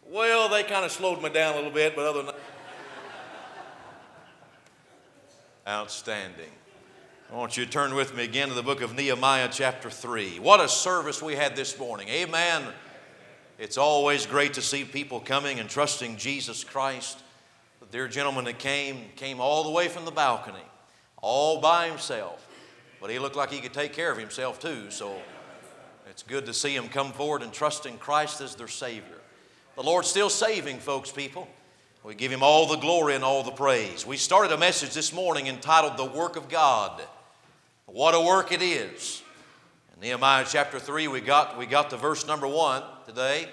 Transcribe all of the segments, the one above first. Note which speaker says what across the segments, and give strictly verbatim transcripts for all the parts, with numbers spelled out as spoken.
Speaker 1: Well, they kind of slowed me down a little bit, but other than that, outstanding. I want you to turn with me again to the book of Nehemiah chapter three. What a service we had this morning. Amen. It's always great to see people coming and trusting Jesus Christ. The dear gentleman that came, came all the way from the balcony, all by himself. But he looked like he could take care of himself too, so it's good to see him come forward and trusting Christ as their Savior. The Lord's still saving folks, people. We give Him all the glory and all the praise. We started a message this morning entitled The Work of God. What a work it is. In Nehemiah chapter three, we got, we got to verse number one today.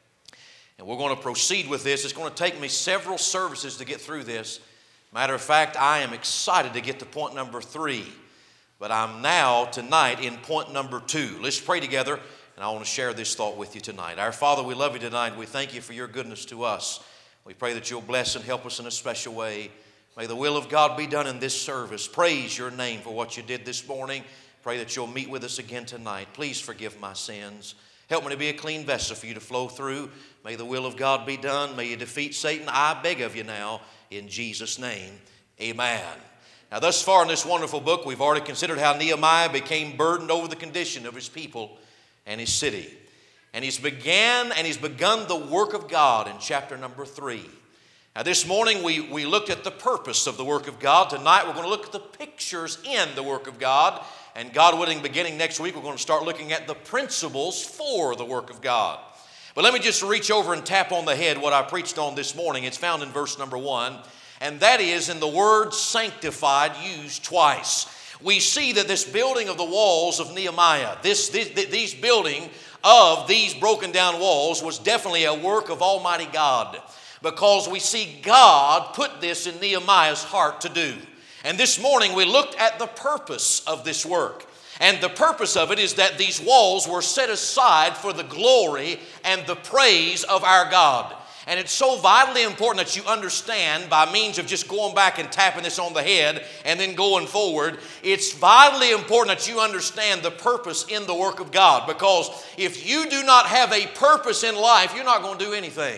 Speaker 1: And we're going to proceed with this. It's going to take me several services to get through this. Matter of fact, I am excited to get to point number three. But I'm now tonight in point number two. Let's pray together, and I want to share this thought with you tonight. Our Father, we love you tonight. We thank you for your goodness to us. We pray that you'll bless and help us in a special way. May the will of God be done in this service. Praise your name for what you did this morning. Pray that you'll meet with us again tonight. Please forgive my sins. Help me to be a clean vessel for you to flow through. May the will of God be done. May you defeat Satan. I beg of you now in Jesus' name. Amen. Now, thus far in this wonderful book, we've already considered how Nehemiah became burdened over the condition of his people and his city. And he's began and he's begun the work of God in chapter number three. Now this morning we, we looked at the purpose of the work of God. Tonight we're going to look at the pictures in the work of God. And God willing, beginning next week, we're going to start looking at the principles for the work of God. But let me just reach over and tap on the head what I preached on this morning. It's found in verse number one. And that is in the word sanctified used twice. We see that this building of the walls of Nehemiah, this, this these building of these broken down walls was definitely a work of Almighty God, because we see God put this in Nehemiah's heart to do. And this morning we looked at the purpose of this work. And the purpose of it is that these walls were set aside for the glory and the praise of our God. And it's so vitally important that you understand, by means of just going back and tapping this on the head and then going forward, it's vitally important that you understand the purpose in the work of God. Because if you do not have a purpose in life, you're not going to do anything.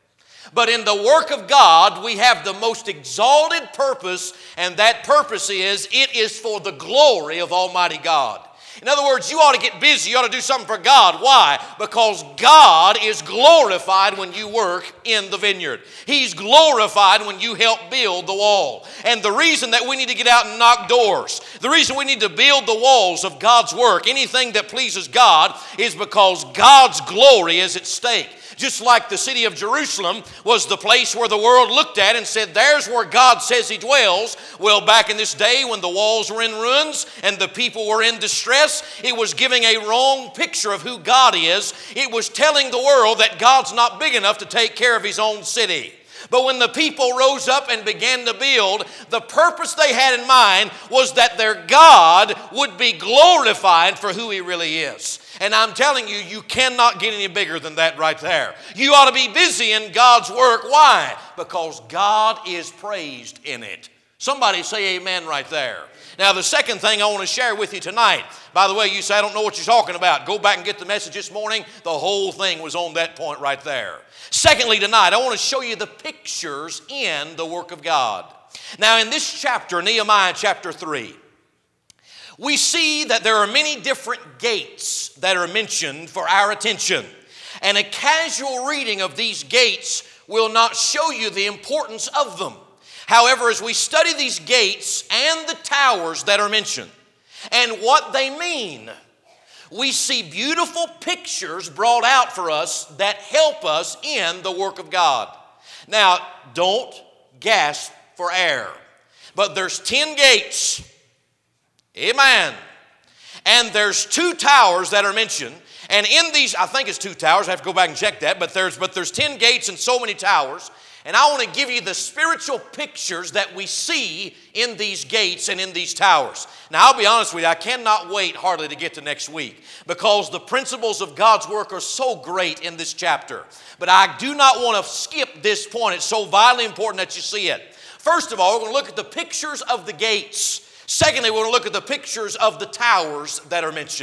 Speaker 1: But in the work of God, we have the most exalted purpose, and that purpose is, it is for the glory of Almighty God. In other words, you ought to get busy. You ought to do something for God. Why? Because God is glorified when you work in the vineyard. He's glorified when you help build the wall. And the reason that we need to get out and knock doors, the reason we need to build the walls of God's work, anything that pleases God, is because God's glory is at stake. Just like the city of Jerusalem was the place where the world looked at and said, there's where God says He dwells. Well, back in this day when the walls were in ruins and the people were in distress, it was giving a wrong picture of who God is. It was telling the world that God's not big enough to take care of His own city. But when the people rose up and began to build, the purpose they had in mind was that their God would be glorified for who He really is. And I'm telling you, you cannot get any bigger than that right there. You ought to be busy in God's work. Why? Because God is praised in it. Somebody say amen right there. Now, the second thing I want to share with you tonight, by the way, you say, I don't know what you're talking about. Go back and get the message this morning. The whole thing was on that point right there. Secondly, tonight, I want to show you the pictures in the work of God. Now, in this chapter, Nehemiah chapter three, we see that there are many different gates that are mentioned for our attention. And a casual reading of these gates will not show you the importance of them. However, as we study these gates and the towers that are mentioned and what they mean, we see beautiful pictures brought out for us that help us in the work of God. Now, don't gasp for air, but there's ten gates. Amen. And there's two towers that are mentioned. And in these, I think it's two towers. I have to go back and check that. But there's, but there's ten gates and so many towers. And I want to give you the spiritual pictures that we see in these gates and in these towers. Now, I'll be honest with you, I cannot wait hardly to get to next week, because the principles of God's work are so great in this chapter. But I do not want to skip this point. It's so vitally important that you see it. First of all, we're going to look at the pictures of the gates. Secondly, we're going to look at the pictures of the towers that are mentioned.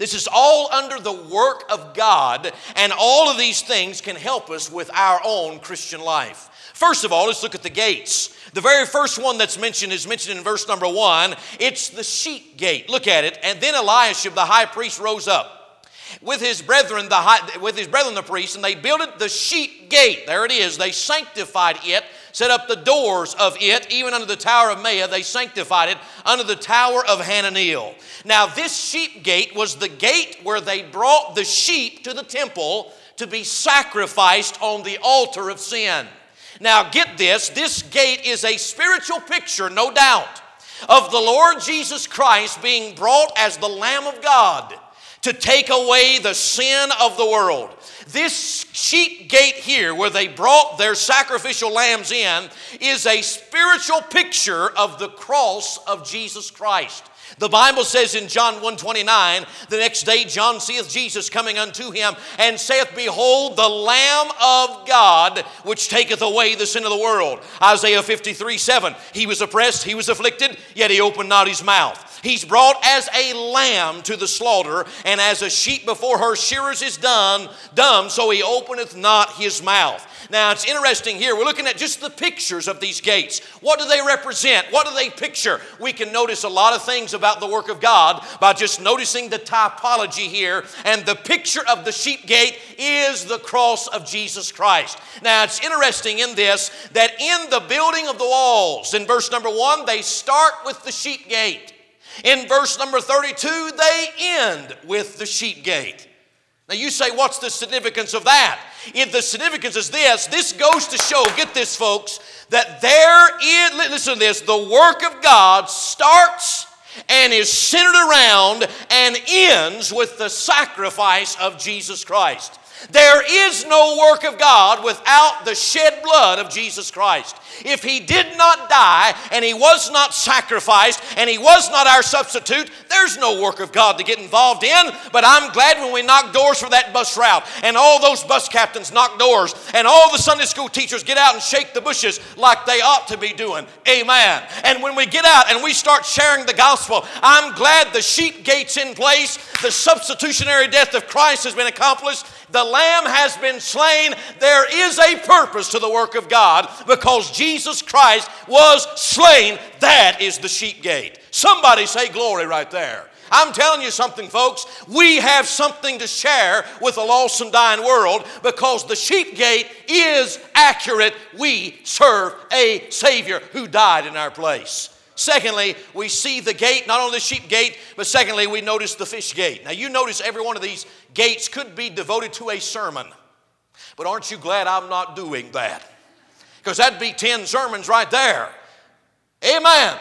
Speaker 1: This is all under the work of God, and all of these things can help us with our own Christian life. First of all, let's look at the gates. The very first one that's mentioned is mentioned in verse number one. It's the sheep gate. Look at it. And then Eliashib, the high priest, rose up with his brethren, the high, with his brethren the priests, and they builded the sheep gate. There it is. They sanctified it, set up the doors of it, even under the tower of Maah. They sanctified it under the tower of Hananeel. Now, this sheep gate was the gate where they brought the sheep to the temple to be sacrificed on the altar of sin. Now get this, this gate is a spiritual picture, no doubt, of the Lord Jesus Christ being brought as the Lamb of God to take away the sin of the world. This sheep gate here, where they brought their sacrificial lambs in, is a spiritual picture of the cross of Jesus Christ. The Bible says in John one twenty-nine, the next day John seeth Jesus coming unto him, and saith, Behold, the Lamb of God, which taketh away the sin of the world. Isaiah fifty-three seven, he was oppressed, he was afflicted, yet he opened not his mouth. He's brought as a lamb to the slaughter, and as a sheep before her shearers is done, dumb, so he openeth not his mouth. Now, it's interesting here. We're looking at just the pictures of these gates. What do they represent? What do they picture? We can notice a lot of things about the work of God by just noticing the typology here. And the picture of the sheep gate is the cross of Jesus Christ. Now, it's interesting in this that in the building of the walls, in verse number one, they start with the sheep gate. In verse number thirty-two, they end with the sheep gate. Now you say, what's the significance of that? If the significance is this, this goes to show, get this folks, that there is, listen to this, the work of God starts and is centered around and ends with the sacrifice of Jesus Christ. There is no work of God without the shed blood of Jesus Christ. If He did not die and He was not sacrificed and He was not our substitute, there's no work of God to get involved in. But I'm glad when we knock doors for that bus route and all those bus captains knock doors and all the Sunday school teachers get out and shake the bushes like they ought to be doing. Amen. And when we get out and we start sharing the gospel, I'm glad the sheep gate's in place. The substitutionary death of Christ has been accomplished. The Lamb has been slain. There is a purpose to the work of God because Jesus Christ was slain. That is the sheep gate. Somebody say glory right there. I'm telling you something, folks. We have something to share with a lost and dying world because the sheep gate is accurate. We serve a Savior who died in our place. Secondly, we see the gate, not only the sheep gate, but secondly, we notice the fish gate. Now, you notice every one of these gates could be devoted to a sermon. But aren't you glad I'm not doing that? Because that'd be ten sermons right there. Amen.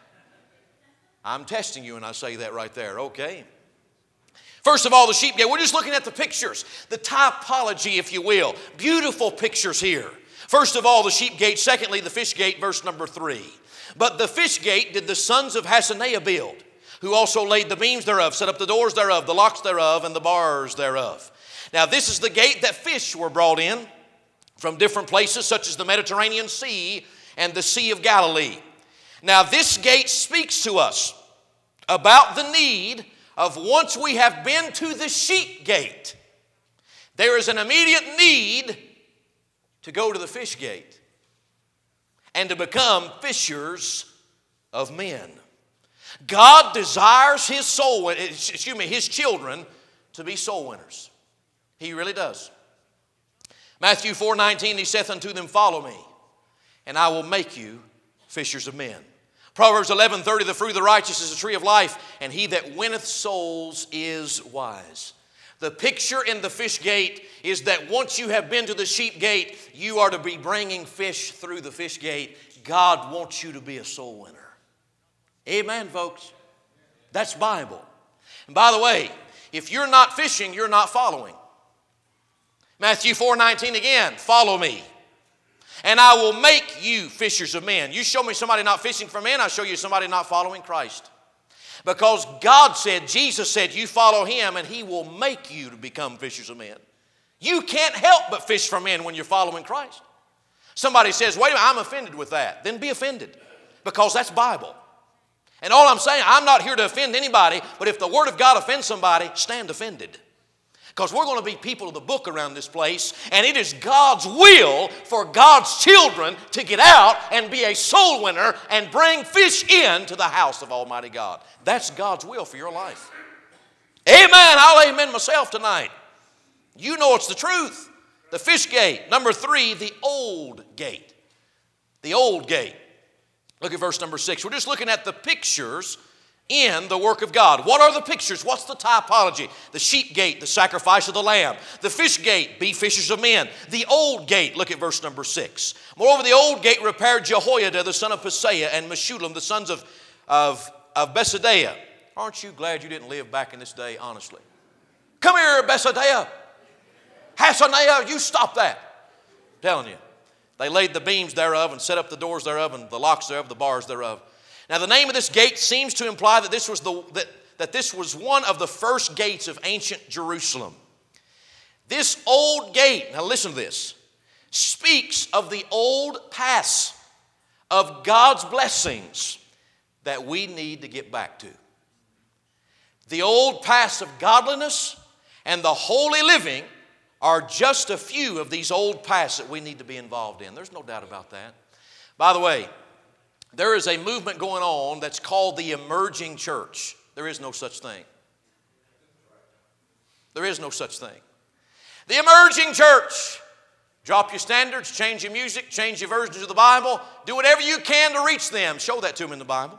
Speaker 1: I'm testing you and I say that right there, okay? First of all, the sheep gate. We're just looking at the pictures, the typology, if you will. Beautiful pictures here. First of all, the sheep gate. Secondly, the fish gate, verse number three. But the fish gate did the sons of Hassenaah build, who also laid the beams thereof, set up the doors thereof, the locks thereof, and the bars thereof. Now this is the gate that fish were brought in from different places, such as the Mediterranean Sea and the Sea of Galilee. Now this gate speaks to us about the need of once we have been to the sheep gate, there is an immediate need to go to the fish gate and to become fishers of men. God desires His soul, excuse me, His children to be soul winners. He really does. Matthew four nineteen, He saith unto them, Follow me, and I will make you fishers of men. Proverbs eleven thirty, the fruit of the righteous is a tree of life, and he that winneth souls is wise. The picture in the fish gate is that once you have been to the sheep gate, you are to be bringing fish through the fish gate. God wants you to be a soul winner. Amen, folks. That's Bible. And by the way, if you're not fishing, you're not following. Matthew four nineteen again, follow me, and I will make you fishers of men. You show me somebody not fishing for men, I'll show you somebody not following Christ. Because God said, Jesus said, you follow Him and He will make you to become fishers of men. You can't help but fish for men when you're following Christ. Somebody says, wait a minute, I'm offended with that. Then be offended because that's Bible. And all I'm saying, I'm not here to offend anybody, but if the Word of God offends somebody, stand offended. Because we're going to be people of the book around this place, and it is God's will for God's children to get out and be a soul winner and bring fish into the house of Almighty God. That's God's will for your life. Amen. I'll amen myself tonight. You know it's the truth. The fish gate. Number three, the old gate. The old gate. Look at verse number six. We're just looking at the pictures in the work of God. What are the pictures? What's the typology? The sheep gate, the sacrifice of the lamb. The fish gate, be fishers of men. The old gate, look at verse number six. Moreover, the old gate repaired Jehoiada, the son of Paseah, and Meshullam, the sons of, of, of Besadiah. Aren't you glad you didn't live back in this day, honestly? Come here, Besadiah. Hasaniah, you stop that. I'm telling you. They laid the beams thereof and set up the doors thereof and the locks thereof, the bars thereof. Now the name of this gate seems to imply that this was the that, that this was one of the first gates of ancient Jerusalem. This old gate, now listen to this, speaks of the old paths of God's blessings that we need to get back to. The old paths of godliness and the holy living are just a few of these old paths that we need to be involved in. There's no doubt about that. By the way, there is a movement going on that's called the emerging church. There is no such thing. There is no such thing. The emerging church. Drop your standards, change your music, change your versions of the Bible. Do whatever you can to reach them. Show that to them in the Bible.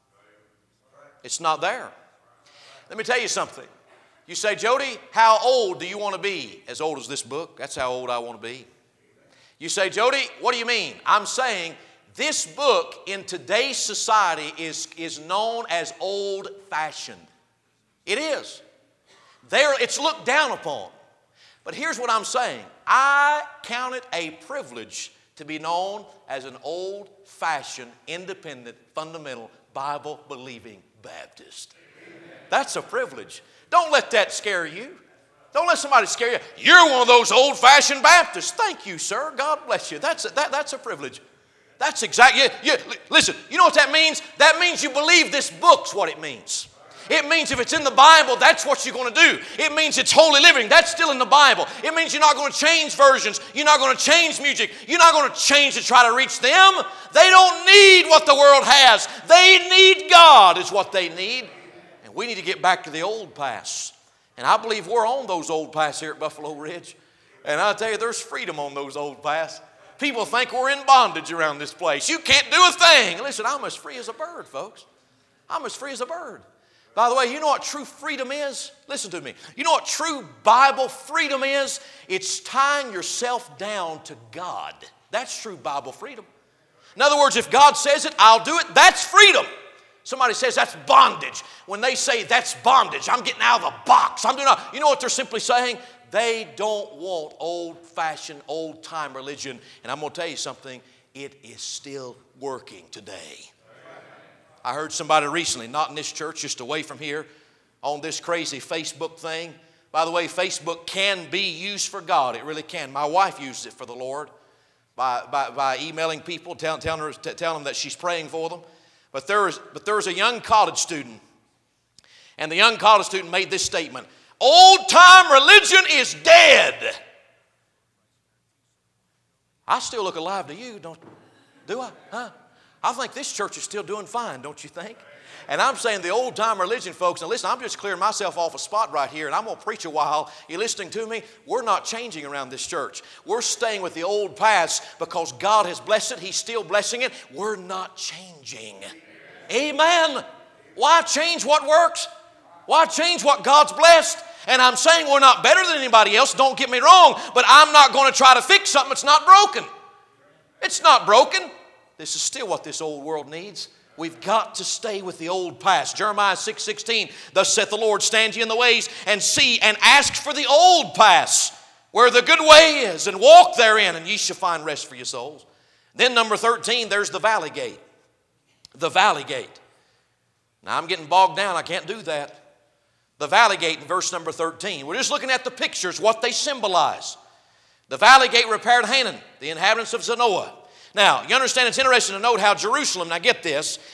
Speaker 1: It's not there. Let me tell you something. You say, Jody, how old do you want to be? As old as this book? That's how old I want to be. You say, Jody, what do you mean? I'm saying this book in today's society is, is known as old-fashioned. It is. There, it's looked down upon. But here's what I'm saying. I count it a privilege to be known as an old-fashioned, independent, fundamental, Bible-believing Baptist. That's a privilege. Don't let that scare you. Don't let somebody scare you. You're one of those old-fashioned Baptists. Thank you, sir. God bless you. That's a, that, that's a privilege. That's exactly, you, you, listen, you know what that means? That means you believe this book's what it means. It means if it's in the Bible, that's what you're going to do. It means it's holy living. That's still in the Bible. It means you're not going to change versions. You're not going to change music. You're not going to change to try to reach them. They don't need what the world has. They need God is what they need. And we need to get back to the old paths. And I believe we're on those old paths here at Buffalo Ridge. And I'll tell you, there's freedom on those old paths. People think we're in bondage around this place. You can't do a thing. Listen, I'm as free as a bird, folks. I'm as free as a bird. By the way, you know what true freedom is? Listen to me. You know what true Bible freedom is? It's tying yourself down to God. That's true Bible freedom. In other words, if God says it, I'll do it. That's freedom. Somebody says that's bondage. When they say that's bondage, I'm getting out of the box. I'm doing. You know what they're simply saying? They don't want old-fashioned, old-time religion. And I'm going to tell you something. It is still working today. I heard somebody recently, not in this church, just away from here, on this crazy Facebook thing. By the way, Facebook can be used for God. It really can. My wife uses it for the Lord by, by, by emailing people, tell, telling, her, t- telling them that she's praying for them. But there, was, but there was a young college student, and the young college student made this statement, old-time religion is dead. I still look alive to you, don't do I? Huh? I think this church is still doing fine, don't you think? And I'm saying the old-time religion, folks, and listen, I'm just clearing myself off a spot right here, and I'm going to preach a while. You listening to me? We're not changing around this church. We're staying with the old paths because God has blessed it. He's still blessing it. We're not changing. Amen. Why change what works? Why change what God's blessed? And I'm saying we're not better than anybody else, don't get me wrong, but I'm not going to try to fix something that's not broken. It's not broken. This is still what this old world needs. We've got to stay with the old past. Jeremiah six sixteen, thus saith the Lord, stand ye in the ways and see and ask for the old paths where the good way is and walk therein and ye shall find rest for your souls. Then number thirteen, there's the valley gate. The valley gate. Now I'm getting bogged down. I can't do that. The valley gate in verse number thirteen. We're just looking at the pictures, what they symbolize. The valley gate repaired Hanun, the inhabitants of Zanoah. Now, you understand it's interesting to note how Jerusalem, now get this,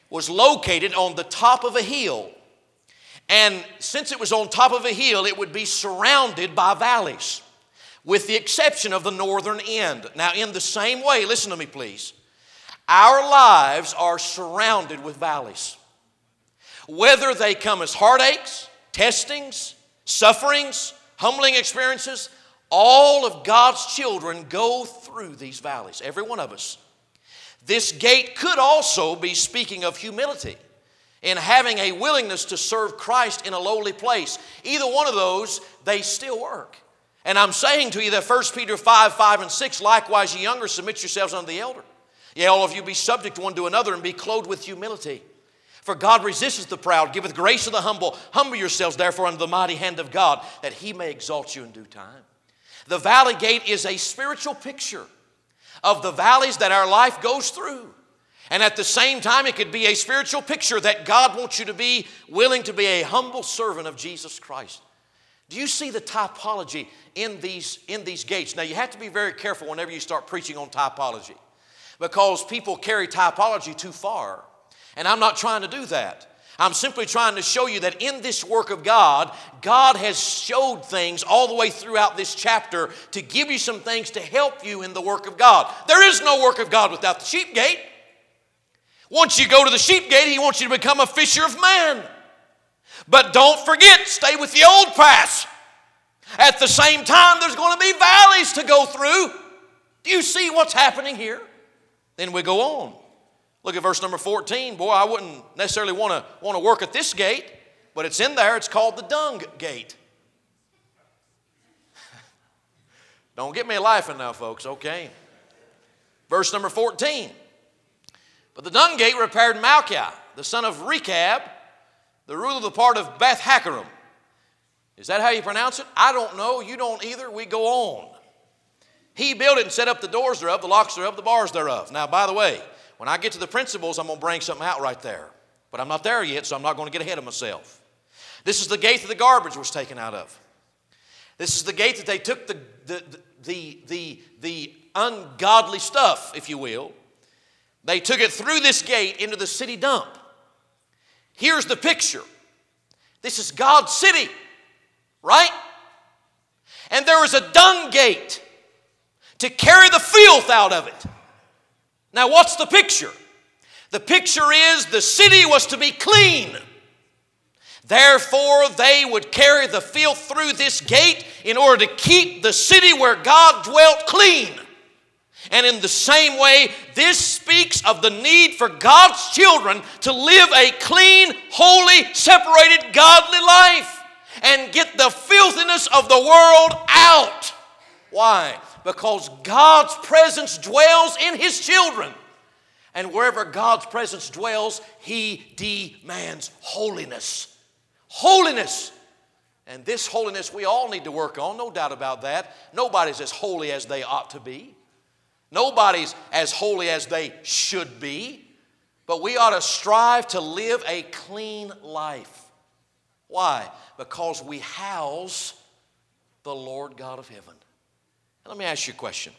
Speaker 1: was located on the top of a hill. And since it was on top of a hill, it would be surrounded by valleys, with the exception of the northern end. Now, in the same way, listen to me please, our lives are surrounded with valleys. Whether they come as heartaches, testings, sufferings, humbling experiences, all of God's children go through these valleys, every one of us. This gate could also be speaking of humility, in having a willingness to serve Christ in a lowly place. Either one of those, they still work. And I'm saying to you that First Peter five, five and six, likewise ye younger, submit yourselves unto the elder. Yea, all of you be subject one to another, and be clothed with humility. For God resisteth the proud, giveth grace to the humble. Humble yourselves therefore under the mighty hand of God, that He may exalt you in due time. The valley gate is a spiritual picture of the valleys that our life goes through. And at the same time, it could be a spiritual picture that God wants you to be willing to be a humble servant of Jesus Christ. Do you see the typology in these, in these gates? Now, you have to be very careful whenever you start preaching on typology, because people carry typology too far. And I'm not trying to do that. I'm simply trying to show you that in this work of God, God has showed things all the way throughout this chapter to give you some things to help you in the work of God. There is no work of God without the sheep gate. Once you go to the sheep gate, He wants you to become a fisher of men. But don't forget, stay with the old paths. At the same time, there's going to be valleys to go through. Do you see what's happening here? Then we go on. Look at verse number fourteen. Boy, I wouldn't necessarily want to want to work at this gate, but it's in there. It's called the dung gate. Don't get me laughing now, folks, okay? Verse number fourteen. But the dung gate repaired Malchiah, the son of Rechab, the ruler of the part of Beth Haccherem. Is that how you pronounce it? I don't know. You don't either. We go on. He built it and set up the doors thereof, the locks thereof, the bars thereof. Now, by the way, when I get to the principles, I'm going to bring something out right there. But I'm not there yet, so I'm not going to get ahead of myself. This is the gate that the garbage was taken out of. This is the gate that they took the, the, the, the, the ungodly stuff, if you will. They took it through this gate into the city dump. Here's the picture. This is God's city, right? And there was a dung gate to carry the filth out of it. Now, what's the picture? The picture is the city was to be clean. Therefore, they would carry the filth through this gate in order to keep the city where God dwelt clean. And in the same way, this speaks of the need for God's children to live a clean, holy, separated, godly life and get the filthiness of the world out. Why? Because God's presence dwells in His children. And wherever God's presence dwells, He demands holiness. Holiness. And this holiness we all need to work on, no doubt about that. Nobody's as holy as they ought to be. Nobody's as holy as they should be. But we ought to strive to live a clean life. Why? Because we house the Lord God of heaven. Now, let me ask you a question.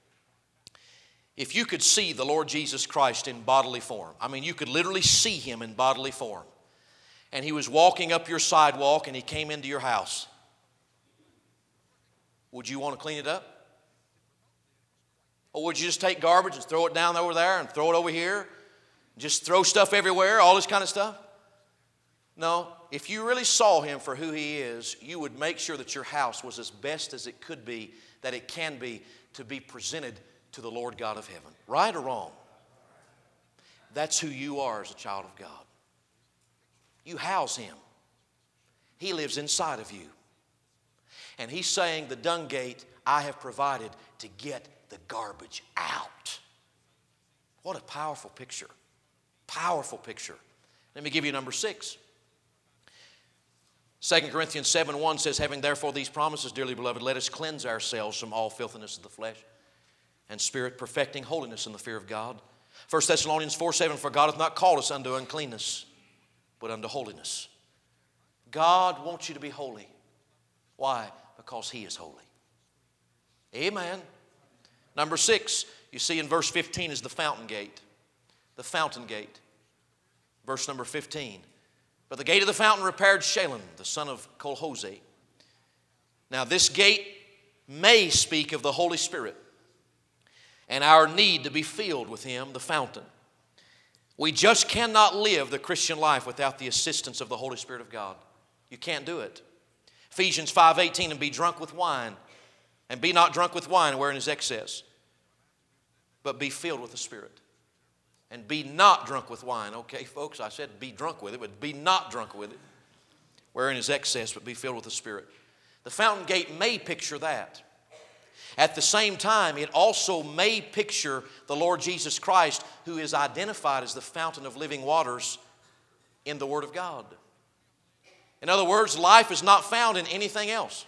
Speaker 1: If you could see the Lord Jesus Christ in bodily form, I mean, you could literally see Him in bodily form, and He was walking up your sidewalk and He came into your house, would you want to clean it up? Or would you just take garbage and throw it down over there and throw it over here? Just throw stuff everywhere, all this kind of stuff? No. If you really saw Him for who He is, you would make sure that your house was as best as it could be, that it can be, to be presented to the Lord God of heaven. Right or wrong? That's who you are as a child of God. You house Him. He lives inside of you. And He's saying, the dung gate I have provided to get the garbage out. What a powerful picture. Powerful picture. Let me give you number six. Second Corinthians seven one says, having therefore these promises, dearly beloved, let us cleanse ourselves from all filthiness of the flesh and spirit, perfecting holiness in the fear of God. First Thessalonians four seven, for God hath not called us unto uncleanness, but unto holiness. God wants you to be holy. Why? Because He is holy. Amen. Number six, you see in verse fifteen is the fountain gate. The fountain gate. Verse number fifteen. But the gate of the fountain repaired Shalem, the son of Colhose. Now this gate may speak of the Holy Spirit and our need to be filled with Him, the fountain. We just cannot live the Christian life without the assistance of the Holy Spirit of God. You can't do it. Ephesians five eighteen, and be drunk with wine, and be not drunk with wine wherein is excess, but be filled with the Spirit. And be not drunk with wine. Okay, folks, I said be drunk with it, but be not drunk with it, wherein is excess, but be filled with the Spirit. The fountain gate may picture that. At the same time, it also may picture the Lord Jesus Christ, who is identified as the fountain of living waters in the Word of God. In other words, life is not found in anything else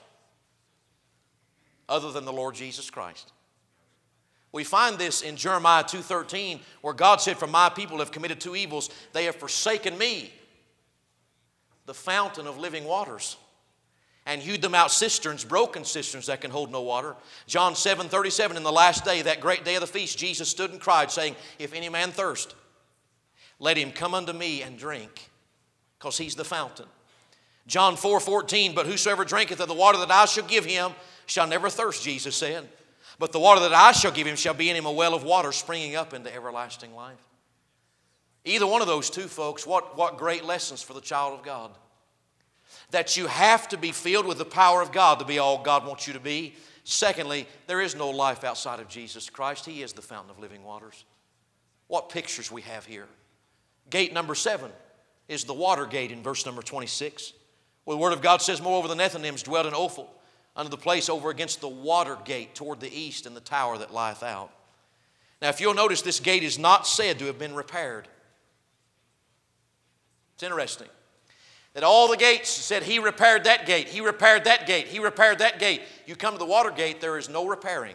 Speaker 1: other than the Lord Jesus Christ. We find this in Jeremiah two thirteen, where God said, for my people have committed two evils. They have forsaken me, the fountain of living waters, and hewed them out cisterns, broken cisterns that can hold no water. John seven thirty-seven, in the last day, that great day of the feast, Jesus stood and cried, saying, if any man thirst, let him come unto me and drink, because He's the fountain. John four fourteen, but whosoever drinketh of the water that I shall give him shall never thirst, Jesus said. But the water that I shall give him shall be in him a well of water springing up into everlasting life. Either one of those two, folks, what, what great lessons for the child of God. That you have to be filled with the power of God to be all God wants you to be. Secondly, there is no life outside of Jesus Christ. He is the fountain of living waters. What pictures we have here. Gate number seven is the water gate in verse number twenty-six. Well, the Word of God says, moreover, the Nethinims dwelt in Ophel, under the place over against the water gate toward the east, and the tower that lieth out. Now, if you'll notice, this gate is not said to have been repaired. It's interesting that all the gates said he repaired that gate, he repaired that gate, he repaired that gate. You come to the water gate, there is no repairing.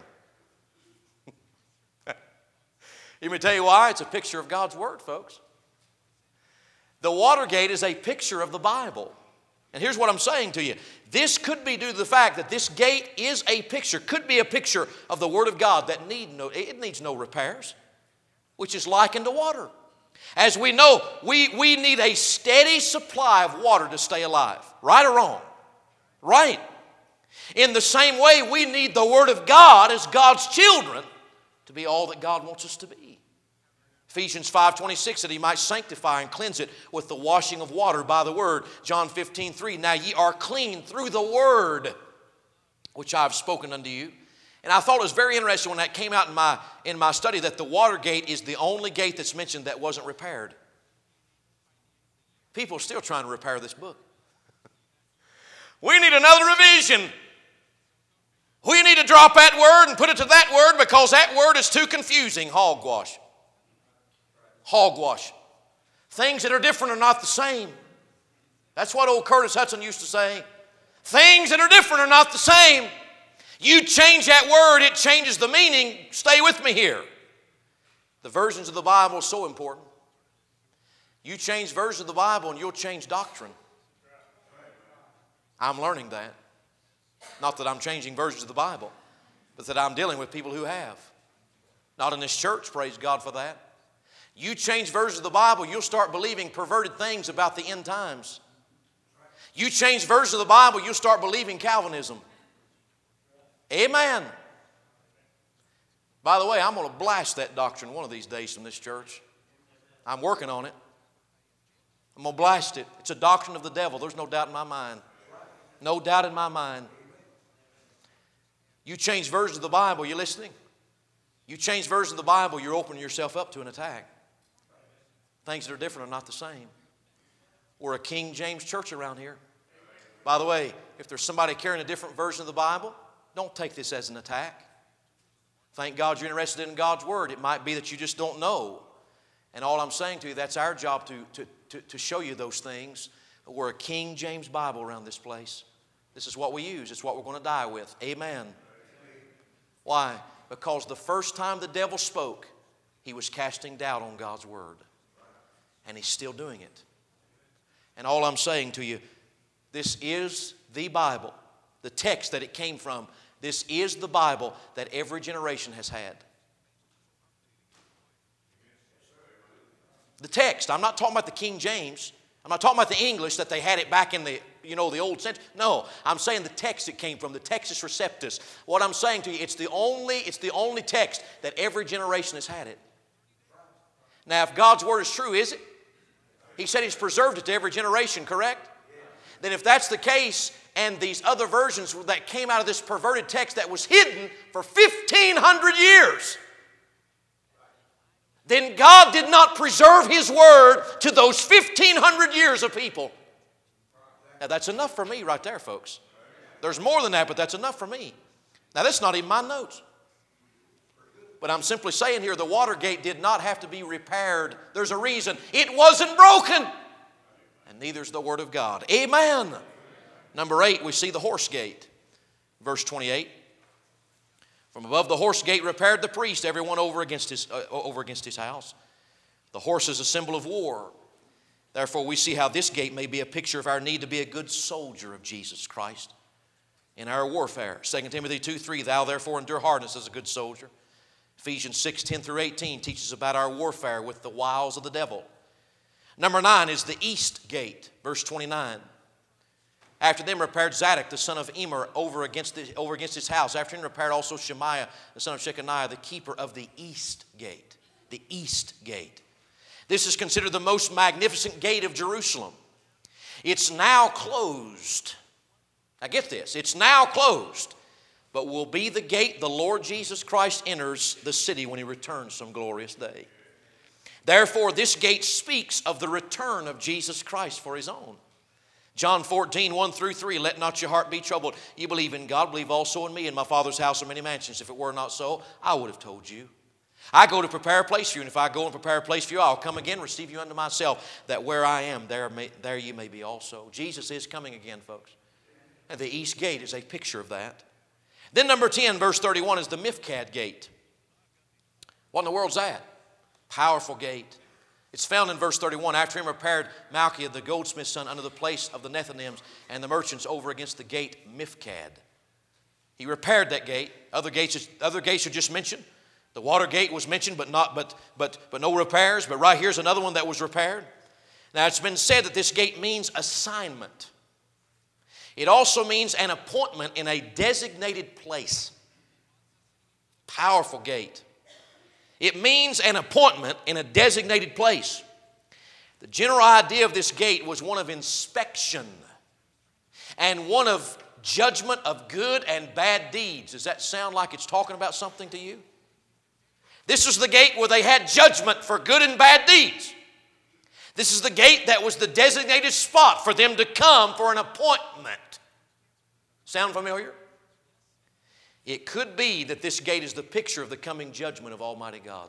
Speaker 1: Let me tell you why. It's a picture of God's Word, folks. The water gate is a picture of the Bible. And here's what I'm saying to you. This could be due to the fact that this gate is a picture, could be a picture of the Word of God that need no, it needs no repairs, which is likened to water. As we know, we, we need a steady supply of water to stay alive. Right or wrong? Right. In the same way, we need the Word of God as God's children to be all that God wants us to be. Ephesians five twenty-six, that He might sanctify and cleanse it with the washing of water by the Word. John fifteen three, now ye are clean through the Word which I have spoken unto you. And I thought it was very interesting when that came out in my, in my study that the water gate is the only gate that's mentioned that wasn't repaired. People are still trying to repair this book. We need another revision. We need to drop that word and put it to that word because that word is too confusing. Hogwash. Hogwash. Things that are different are not the same. That's what old Curtis Hudson used to say. Things that are different are not the same. You change that word, it changes the meaning. Stay with me here. The versions of the Bible are so important. You change versions of the Bible and you'll change doctrine. I'm learning that. Not that I'm changing versions of the Bible, but that I'm dealing with people who have. Not in this church, praise God for that. You change versions of the Bible, you'll start believing perverted things about the end times. You change versions of the Bible, you'll start believing Calvinism. Amen. By the way, I'm going to blast that doctrine one of these days from this church. I'm working on it. I'm going to blast it. It's a doctrine of the devil. There's no doubt in my mind. No doubt in my mind. You change versions of the Bible, you listening? You change versions of the Bible, you're opening yourself up to an attack. Things that are different are not the same. We're a King James church around here. By the way, if there's somebody carrying a different version of the Bible, don't take this as an attack. Thank God you're interested in God's Word. It might be that you just don't know. And all I'm saying to you, that's our job to, to, to, to show you those things. We're a King James Bible around this place. This is what we use. It's what we're going to die with. Amen. Why? Because the first time the devil spoke, he was casting doubt on God's Word. And he's still doing it. And all I'm saying to you, this is the Bible, the text that it came from. This is the Bible that every generation has had. The text. I'm not talking about the King James. I'm not talking about the English that they had it back in the, you know, the old sense. No, I'm saying the text it came from, the Textus Receptus. What I'm saying to you, it's the only, it's the only text that every generation has had it. Now, if God's Word is true, is it? He said He's preserved it to every generation, correct? Then if that's the case, and these other versions that came out of this perverted text that was hidden for fifteen hundred years, then God did not preserve His Word to those fifteen hundred years of people. Now that's enough for me right there, folks. There's more than that, but that's enough for me. Now that's not even my notes. But I'm simply saying here, the Watergate did not have to be repaired. There's a reason. It wasn't broken. And neither is the Word of God. Amen. Number eight, we see the horse gate. Verse twenty-eight. From above the horse gate repaired the priest, everyone over against his, uh, over against his house. The horse is a symbol of war. Therefore, we see how this gate may be a picture of our need to be a good soldier of Jesus Christ in our warfare. Second Timothy two three, thou therefore endure hardness as a good soldier. Ephesians six ten through eighteen teaches about our warfare with the wiles of the devil. Number nine is the east gate, verse twenty-nine. After them repaired Zadok, the son of Emer, over against, the, over against his house. After him repaired also Shemaiah, the son of Shechaniah, the keeper of the east gate. The east gate. This is considered the most magnificent gate of Jerusalem. It's now closed. Now get this, it's now closed, but will be the gate the Lord Jesus Christ enters the city when He returns some glorious day. Therefore, this gate speaks of the return of Jesus Christ for His own. John fourteen, one through three, let not your heart be troubled. You believe in God, believe also in me. In my Father's house are many mansions. If it were not so, I would have told you. I go to prepare a place for you, and if I go and prepare a place for you, I'll come again, receive you unto myself, that where I am, there, may, there you may be also. Jesus is coming again, folks. And the east gate is a picture of that. Then number ten, verse thirty-one, is the Mifkad gate. What in the world's that? Powerful gate. It's found in verse thirty-one. After him repaired Malchiah, the goldsmith's son, unto the place of the Nethinims and the merchants over against the gate Mifkad. He repaired that gate. Other gates, other gates are just mentioned. The water gate was mentioned, but not, but but but no repairs. But right here's another one that was repaired. Now it's been said that this gate means assignment. It also means an appointment in a designated place. Powerful gate. It means an appointment in a designated place. The general idea of this gate was one of inspection and one of judgment of good and bad deeds. Does that sound like it's talking about something to you? This was the gate where they had judgment for good and bad deeds. This is the gate that was the designated spot for them to come for an appointment. Sound familiar? It could be that this gate is the picture of the coming judgment of Almighty God,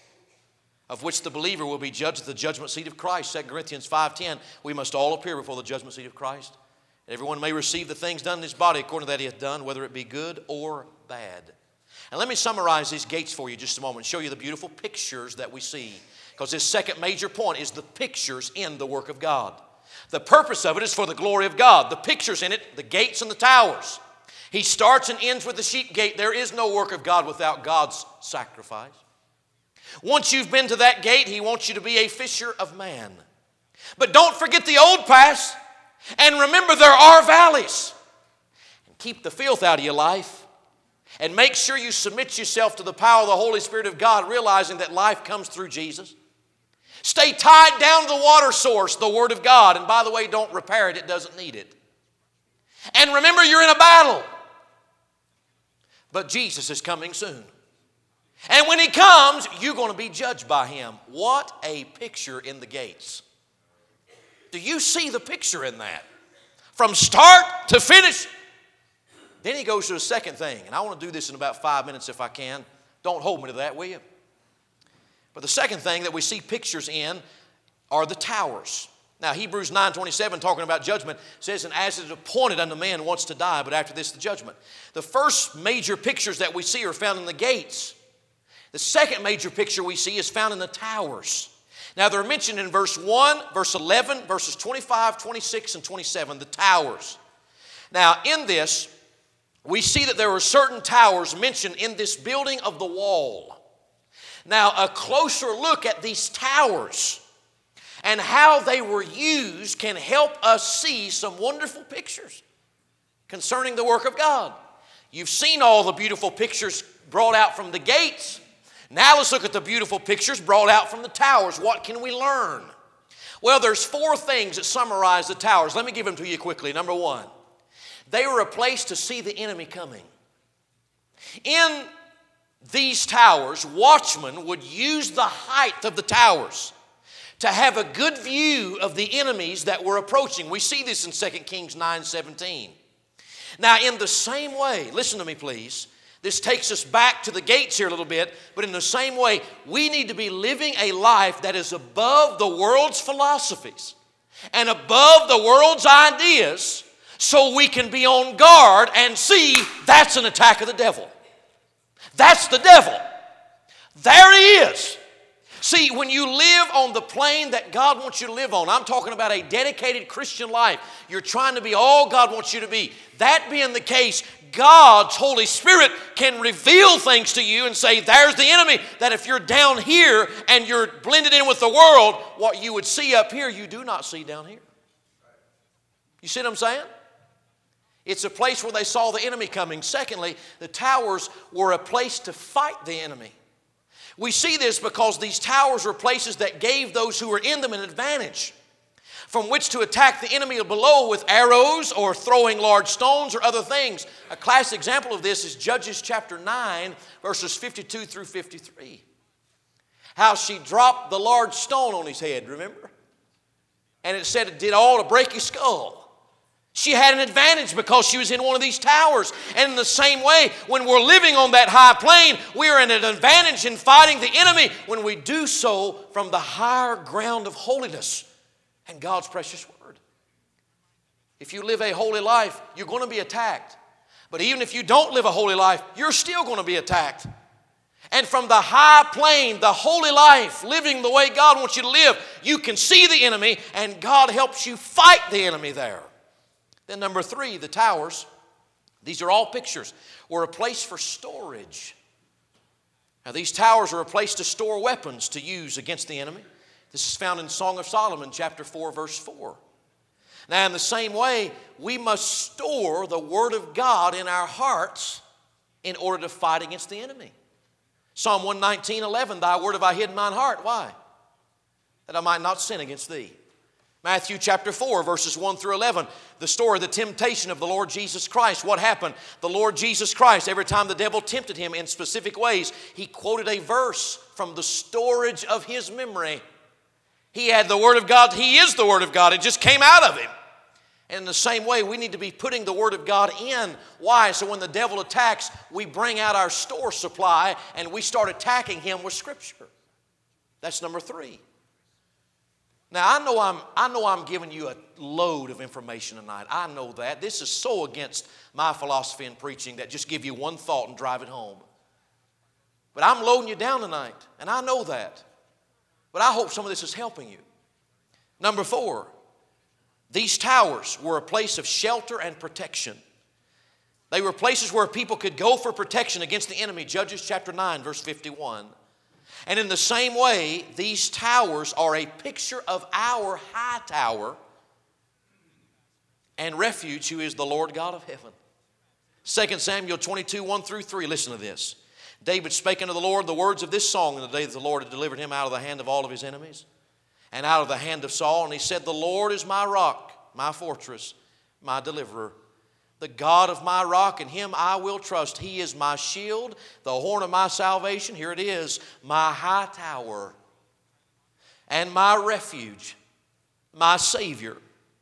Speaker 1: of which the believer will be judged at the judgment seat of Christ. Second Corinthians five ten, we must all appear before the judgment seat of Christ. Everyone may receive the things done in his body according to that he hath done, whether it be good or bad. And let me summarize these gates for you just a moment and show you the beautiful pictures that we see. Because this second major point is the pictures in the work of God. The purpose of it is for the glory of God. The pictures in it, the gates and the towers. He starts and ends with the sheep gate. There is no work of God without God's sacrifice. Once you've been to that gate, He wants you to be a fisher of man. But don't forget the old past. And remember, there are valleys. And keep the filth out of your life. And make sure you submit yourself to the power of the Holy Spirit of God, realizing that life comes through Jesus. Stay tied down to the water source, the Word of God. And by the way, don't repair it. It doesn't need it. And remember, you're in a battle. But Jesus is coming soon. And when He comes, you're going to be judged by Him. What a picture in the gates. Do you see the picture in that? From start to finish. Then He goes to the second thing. And I want to do this in about five minutes if I can. Don't hold me to that, will you? But the second thing that we see pictures in are the towers. Now, Hebrews nine twenty-seven, talking about judgment, says, and as it is appointed unto man once to die, but after this the judgment. The first major pictures that we see are found in the gates. The second major picture we see is found in the towers. Now, they're mentioned in verse one, verse eleven, verses twenty-five, twenty-six, and twenty-seven, the towers. Now, in this, we see that there are certain towers mentioned in this building of the wall. Now, a closer look at these towers and how they were used can help us see some wonderful pictures concerning the work of God. You've seen all the beautiful pictures brought out from the gates. Now let's look at the beautiful pictures brought out from the towers. What can we learn? Well, there's four things that summarize the towers. Let me give them to you quickly. Number one, they were a place to see the enemy coming. In these towers, watchmen would use the height of the towers to have a good view of the enemies that were approaching. We see this in Second Kings nine seventeen. Now, in the same way, listen to me please, this takes us back to the gates here a little bit, but in the same way, we need to be living a life that is above the world's philosophies and above the world's ideas, so we can be on guard and see that's an attack of the devil. That's the devil. There he is. See, when you live on the plane that God wants you to live on, I'm talking about a dedicated Christian life. You're trying to be all God wants you to be. That being the case, God's Holy Spirit can reveal things to you and say, there's the enemy, that if you're down here and you're blended in with the world, what you would see up here, you do not see down here. You see what I'm saying? It's a place where they saw the enemy coming. Secondly, the towers were a place to fight the enemy. We see this because these towers were places that gave those who were in them an advantage from which to attack the enemy below with arrows or throwing large stones or other things. A classic example of this is Judges chapter nine, verses fifty-two through fifty-three. How she dropped the large stone on his head, remember? And it said it did all to break his skull. She had an advantage because she was in one of these towers. And in the same way, when we're living on that high plane, we are in an advantage in fighting the enemy when we do so from the higher ground of holiness and God's precious word. If you live a holy life, you're going to be attacked. But even if you don't live a holy life, you're still going to be attacked. And from the high plane, the holy life, living the way God wants you to live, you can see the enemy and God helps you fight the enemy there. Then number three, the towers, these are all pictures, were a place for storage. Now these towers are a place to store weapons to use against the enemy. This is found in Song of Solomon chapter four, verse four. Now in the same way, we must store the Word of God in our hearts in order to fight against the enemy. Psalm one nineteen, eleven, thy word have I hid in mine heart. Why? That I might not sin against thee. Matthew chapter four, verses one through eleven, the story of the temptation of the Lord Jesus Christ. What happened? The Lord Jesus Christ, every time the devil tempted him in specific ways, he quoted a verse from the storage of his memory. He had the Word of God. He is the Word of God. It just came out of him. And in the same way, we need to be putting the Word of God in. Why? So when the devil attacks, we bring out our store supply and we start attacking him with Scripture. That's number three. Now, I know I'm, I know I'm giving you a load of information tonight. I know that. This is so against my philosophy in preaching that just give you one thought and drive it home. But I'm loading you down tonight, and I know that. But I hope some of this is helping you. Number four, these towers were a place of shelter and protection. They were places where people could go for protection against the enemy. Judges chapter nine, verse fifty-one. And in the same way, these towers are a picture of our high tower and refuge, who is the Lord God of heaven. Second Samuel twenty-two, one through three, listen to this. David spake unto the Lord the words of this song in the day that the Lord had delivered him out of the hand of all of his enemies and out of the hand of Saul. And he said, the Lord is my rock, my fortress, my deliverer. The God of my rock, in him I will trust. He is my shield, the horn of my salvation. Here it is, my high tower and my refuge, my Savior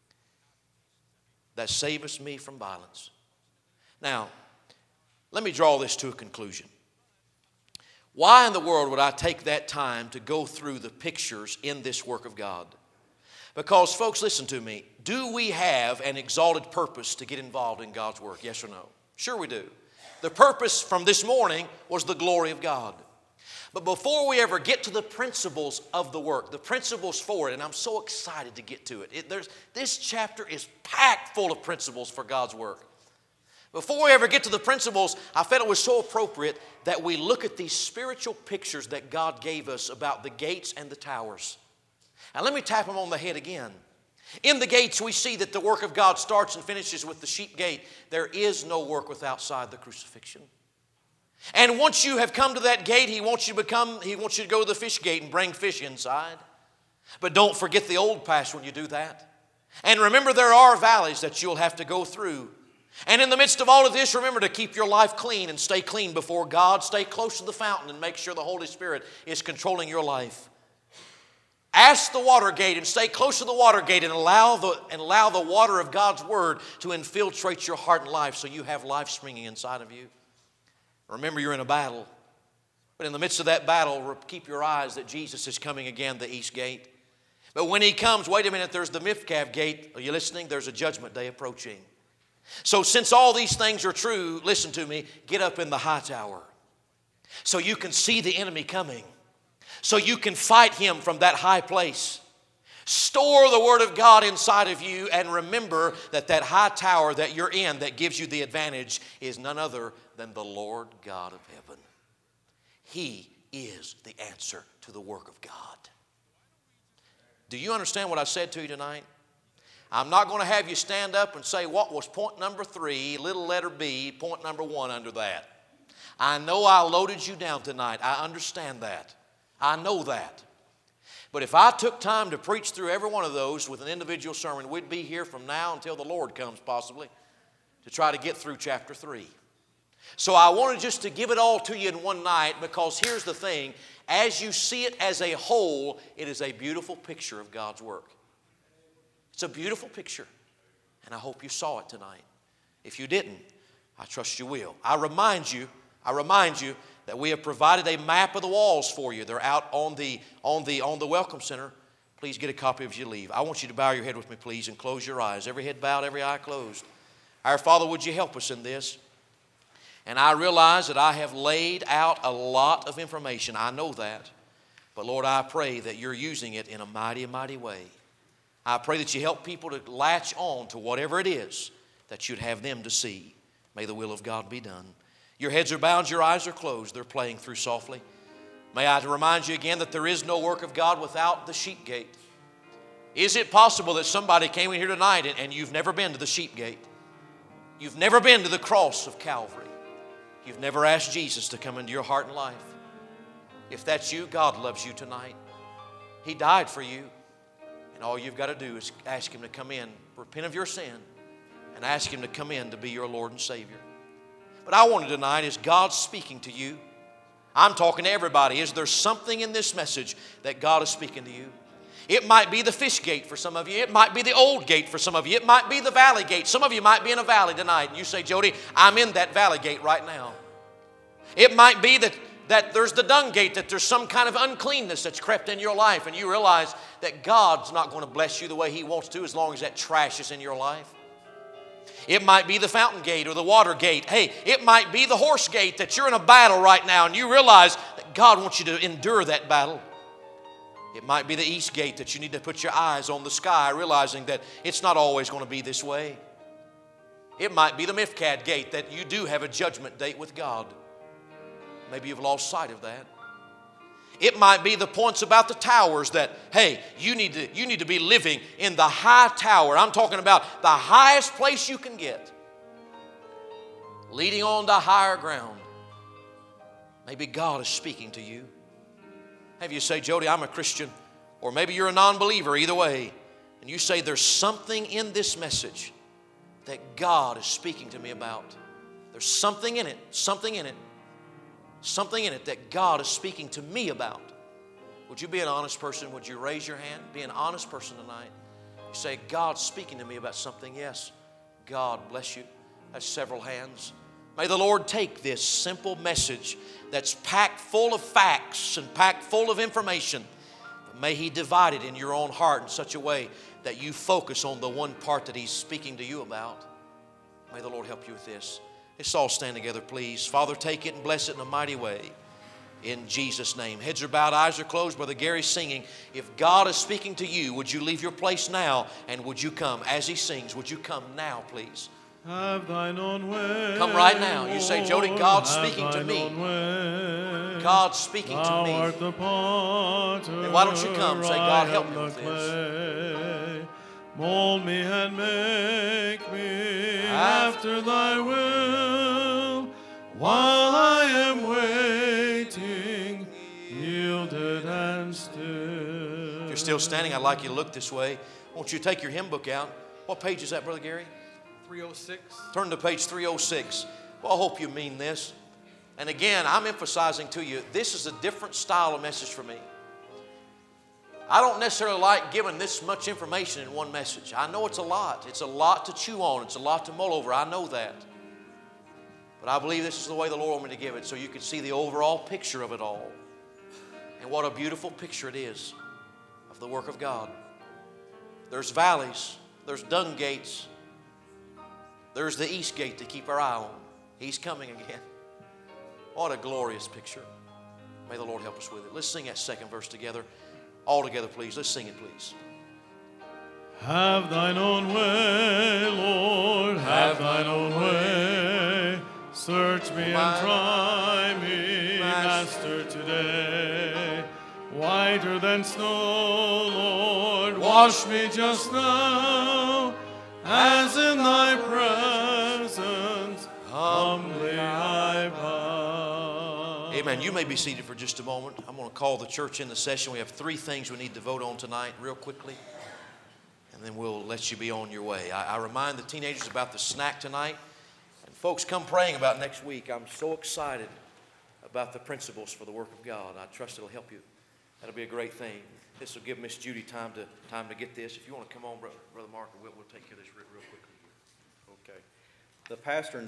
Speaker 1: that saveth me from violence. Now, let me draw this to a conclusion. Why in the world would I take that time to go through the pictures in this work of God? Because, folks, listen to me. Do we have an exalted purpose to get involved in God's work? Yes or no? Sure we do. The purpose from this morning was the glory of God. But before we ever get to the principles of the work, the principles for it, and I'm so excited to get to it. it there's, this chapter is packed full of principles for God's work. Before we ever get to the principles, I felt it was so appropriate that we look at these spiritual pictures that God gave us about the gates and the towers. Now let me tap him on the head again. In the gates we see that the work of God starts and finishes with the sheep gate. There is no work with outside the crucifixion. And once you have come to that gate, He wants you to become, He wants you to go to the fish gate and bring fish inside. But don't forget the old past when you do that. And remember, there are valleys that you'll have to go through. And in the midst of all of this, remember to keep your life clean and stay clean before God. Stay close to the fountain and make sure the Holy Spirit is controlling your life. Ask the water gate and stay close to the water gate and allow the, and allow the water of God's Word to infiltrate your heart and life so you have life springing inside of you. Remember, you're in a battle. But in the midst of that battle, keep your eyes that Jesus is coming again, the east gate. But when He comes, wait a minute, there's the Mifkaf gate. Are you listening? There's a judgment day approaching. So since all these things are true, listen to me, get up in the high tower so you can see the enemy coming. So you can fight him from that high place. Store the Word of God inside of you and remember that that high tower that you're in that gives you the advantage is none other than the Lord God of heaven. He is the answer to the work of God. Do you understand what I said to you tonight? I'm not going to have you stand up and say, what was point number three, little letter B, point number one under that. I know I loaded you down tonight. I understand that. I know that. But if I took time to preach through every one of those with an individual sermon, we'd be here from now until the Lord comes possibly to try to get through chapter three. So I wanted just to give it all to you in one night because here's the thing. As you see it as a whole, it is a beautiful picture of God's work. It's a beautiful picture. And I hope you saw it tonight. If you didn't, I trust you will. I remind you, I remind you that we have provided a map of the walls for you. They're out on the, on the, on the Welcome Center. Please get a copy as you leave. I want you to bow your head with me, please, and close your eyes. Every head bowed, every eye closed. Our Father, would you help us in this? And I realize that I have laid out a lot of information. I know that. But Lord, I pray that you're using it in a mighty, mighty way. I pray that you help people to latch on to whatever it is that you'd have them to see. May the will of God be done. Your heads are bowed, your eyes are closed. They're playing through softly. May I remind you again that there is no work of God without the sheep gate. Is it possible that somebody came in here tonight and, and you've never been to the sheep gate? You've never been to the cross of Calvary. You've never asked Jesus to come into your heart and life. If that's you, God loves you tonight. He died for you. And all you've got to do is ask Him to come in, repent of your sin, and ask Him to come in to be your Lord and Savior. But I want to tonight, is God speaking to you? I'm talking to everybody. Is there something in this message that God is speaking to you? It might be the fish gate for some of you. It might be the old gate for some of you. It might be the valley gate. Some of you might be in a valley tonight. And you say, Jody, I'm in that valley gate right now. It might be that, that there's the dung gate, that there's some kind of uncleanness that's crept in your life. And you realize that God's not going to bless you the way He wants to as long as that trash is in your life. It might be the fountain gate or the water gate. Hey, it might be the horse gate that you're in a battle right now and you realize that God wants you to endure that battle. It might be the east gate that you need to put your eyes on the sky, realizing that it's not always going to be this way. It might be the Mifkaf gate that you do have a judgment date with God. Maybe you've lost sight of that. It might be the points about the towers that, hey, you need to, you need to be living in the high tower. I'm talking about the highest place you can get. Leading on to higher ground. Maybe God is speaking to you. Maybe you say, Jody, I'm a Christian. Or maybe you're a non-believer, either way. And you say, there's something in this message that God is speaking to me about. There's something in it, something in it. Something in it that God is speaking to me about. Would you be an honest person? Would you raise your hand? Be an honest person tonight. You say, God's speaking to me about something. Yes. God bless you. That's several hands. May the Lord take this simple message that's packed full of facts and packed full of information. But may He divide it in your own heart in such a way that you focus on the one part that He's speaking to you about. May the Lord help you with this. Let's all stand together, please. Father, take it and bless it in a mighty way. In Jesus' name. Heads are bowed, eyes are closed. Brother Gary's singing. If God is speaking to you, would you leave your place now and would you come? As he sings, would you come now, please?
Speaker 2: Have thine own way.
Speaker 1: Come right now. You say, Jody, God's
Speaker 2: Have
Speaker 1: speaking to
Speaker 2: thine
Speaker 1: me.
Speaker 2: own way.
Speaker 1: God's speaking to
Speaker 2: Thou
Speaker 1: me.
Speaker 2: art the potter,
Speaker 1: Then why don't you come? Say, God, help me
Speaker 2: I am
Speaker 1: with
Speaker 2: the
Speaker 1: this.
Speaker 2: clay. Mold me and make me
Speaker 1: After
Speaker 2: after thy will, while I am waiting, yielded and still.
Speaker 1: If you're still standing, I'd like you to look this way. Won't you take your hymn book out? What page is that, Brother Gary?
Speaker 3: three oh six.
Speaker 1: Turn to page three oh six. Well, I hope you mean this. And again, I'm emphasizing to you, this is a different style of message for me. I don't necessarily like giving this much information in one message. I know it's a lot. It's a lot to chew on. It's a lot to mull over. I know that. But I believe this is the way the Lord wanted me to give it, so you can see the overall picture of it all. And what a beautiful picture it is of the work of God. There's valleys. There's dung gates. There's the east gate to keep our eye on. He's coming again. What a glorious picture. May the Lord help us with it. Let's sing that second verse together. All together, please. Let's sing it, please.
Speaker 2: Have thine own way, Lord, have thine own way. Search me and try me, Master, today. Whiter than snow, Lord, wash me just now, as in thy presence humbly I bow.
Speaker 1: Amen. You may be seated for just a moment. I'm going to call the church into session. We have three things we need to vote on tonight real quickly, and then we'll let you be on your way. I, I remind the teenagers about the snack tonight. And folks, come praying about next week. I'm so excited about the principles for the work of God. I trust it'll help you. That'll be a great thing. This will give Miss Judy time to time to get this. If you want to come on, Brother, Brother Mark, we'll, we'll take care of this real, real quickly.
Speaker 4: Okay. The pastor